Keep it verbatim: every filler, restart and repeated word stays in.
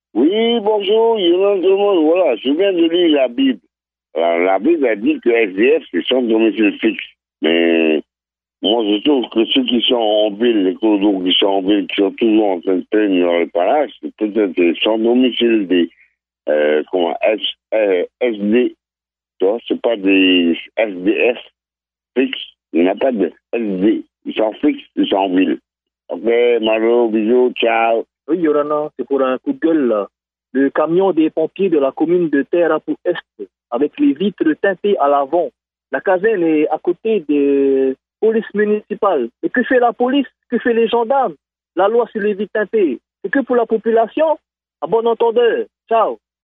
Oui, bonjour, Yolande, tout le monde. Voilà, je viens de lire la Bible. La, la Bible a dit que S D F, c'est sans domicile fixe. Mais moi, je trouve que ceux qui sont en ville, les clodos qui sont en ville, qui sont toujours en train de tenir le palace, c'est peut-être des sans domicile, des euh, comment, S, euh, S D, tu vois, c'est pas des S D F fixes. Il n'y en a pas de S D. Ils sont fixes, ils sont en ville. Ok, Malo, bisous, ciao. Oui, Yorana, c'est pour un coup de gueule, là. Le camion des pompiers de la commune de Terrapou Est, avec les vitres teintées à l'avant. La caserne est à côté des polices municipales. Et que fait la police? Que fait les gendarmes? La loi sur les vitres teintées, c'est que pour la population? À bon entendeur. Ciao.